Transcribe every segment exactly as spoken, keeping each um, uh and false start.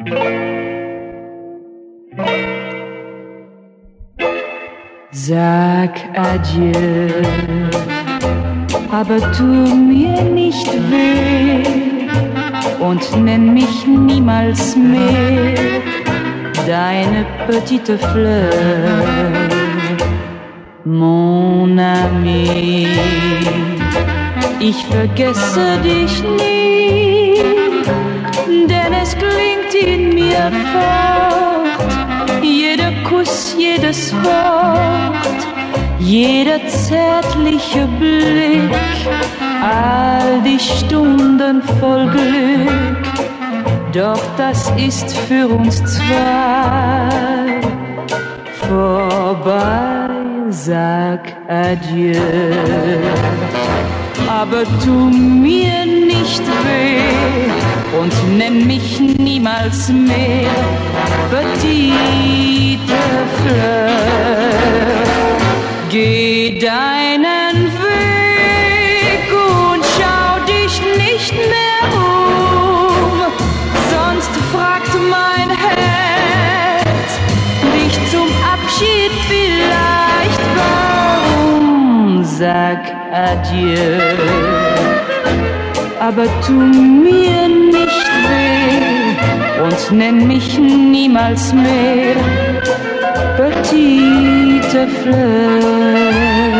Sag adieu, aber tu mir nicht weh und nenn mich niemals mehr deine petite Fleur, mon ami. Ich vergesse dich nie, denn es klingt in mir fort, jeder Kuss, jedes Wort, jeder zärtliche Blick, all die Stunden voll Glück. Doch das ist für uns zwei vorbei, sag adieu. Aber tu mir nicht weh und nenn mich niemals mehr petite Fleur. Geh deinen Weg und schau dich nicht mehr um, sonst fragt mein Herz dich zum Abschied vielleicht, warum? Sag adieu, aber tu mir nicht weh und nenn mich niemals mehr petite Fleur.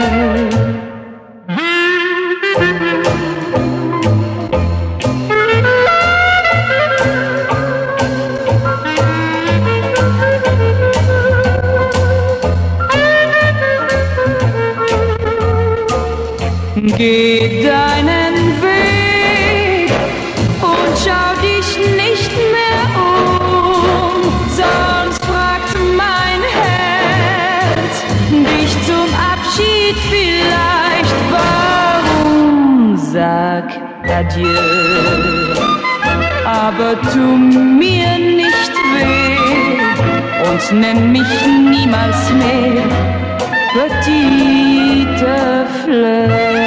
Geh deinen Weg und schau dich nicht mehr um, sonst fragt mein Herz dich zum Abschied vielleicht, warum? Sag adieu, aber tu mir nicht weh und nenn mich niemals mehr petite Fleur.